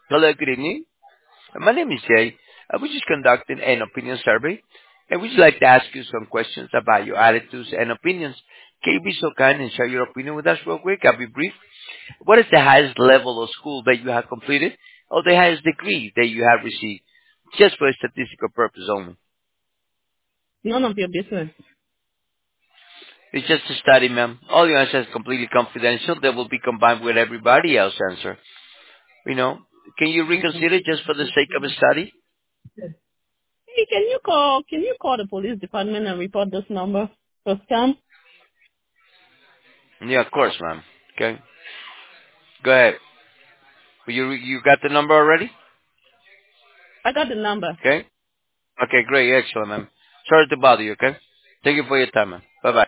Hello, good evening. My name is Jay. I was just conducting an opinion survey, and we'd like to ask you some questions about your attitudes and opinions. Can you be so kind and share your opinion with us real quick? I'll be brief. What is the highest level of school that you have completed, or the highest degree that you have received? Just for a statistical purpose only. None of your business. It's just a study, ma'am. All your answers is completely confidential. They will be combined with everybody else's answer. You know, can you Okay. reconsider just for the sake of a study? Hey, can you call the police department and report this number for scam? Yeah, of course, ma'am. Okay. Go ahead. You got the number already? I got the number. Okay. Okay, great. Excellent, ma'am. Sorry to bother you, okay? Thank you for your time, ma'am.